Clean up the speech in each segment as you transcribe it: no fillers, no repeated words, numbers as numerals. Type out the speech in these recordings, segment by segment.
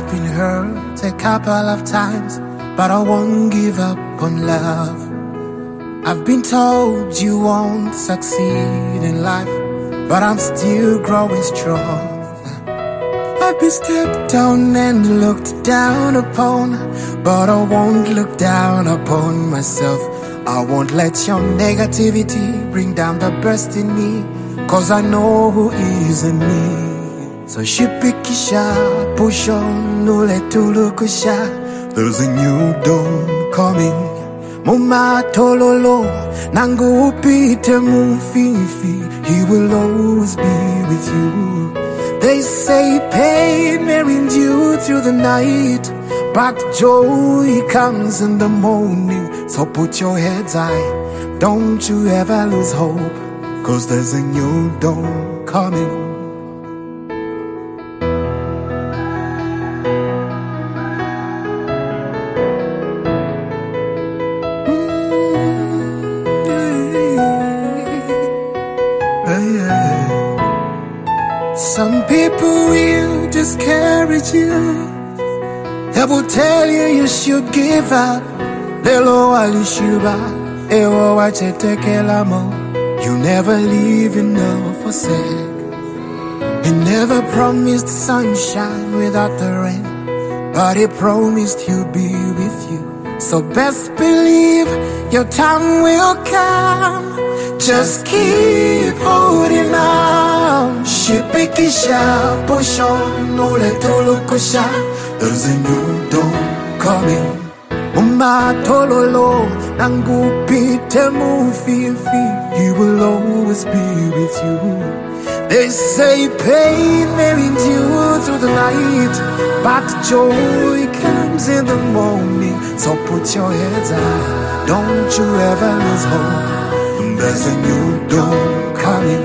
I've been hurt a couple of times, but I won't give up on love. I've been told you won't succeed in life, but I'm still growing strong. I've been stepped down and looked down upon, but I won't look down upon myself. I won't let your negativity bring down the best in me, 'cause I know who is in me. So shipikisha, push on, no let to look sha. There's a new dawn coming. Muma tololo, nangu upite mufifi. He will always be with you. They say pain may endure through the night, but joy comes in the morning. So put your heads high, don't you ever lose hope, 'cause there's a new dawn coming. Some people will discourage you. They will tell you you should give up. Lelo alishuba, ewo wachetekelamo. You never leave, you never forsake. He never promised sunshine without the rain, but he promised he'll be with you. So best believe your time will come. Just keep holding on. Shipikisha, push on, no let look sha. There's a new dawn coming. Mama tololo, nangu pite mufifi. He will always be with you. They say pain may endure through the night, but joy comes in the morning. So put your heads high, don't you ever lose hope. There's a new dawn coming.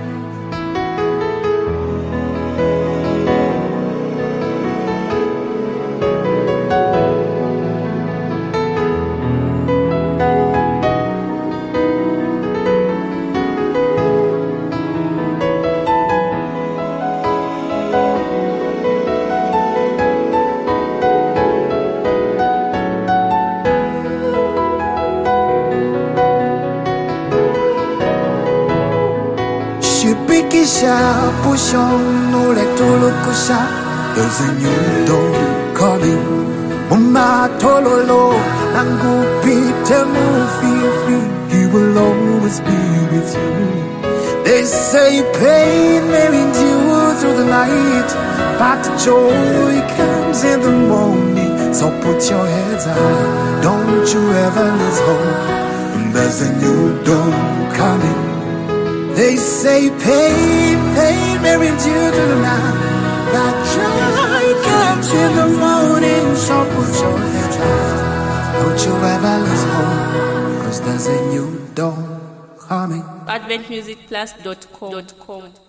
Shipikisha, push on, no let to look sha. There's a new dawn coming. Mama tololo, nangu pite mufifi. He will always be with you. They say pain may endure through the night, but joy comes in the morning. So put your heads high, don't you ever lose hope. There's a new dawn coming. They say pain may endure to the night, but joy comes in the morning. So put your head high, don't you ever lose hope, 'cause there's a new dawn coming. AdventMusicPlus.com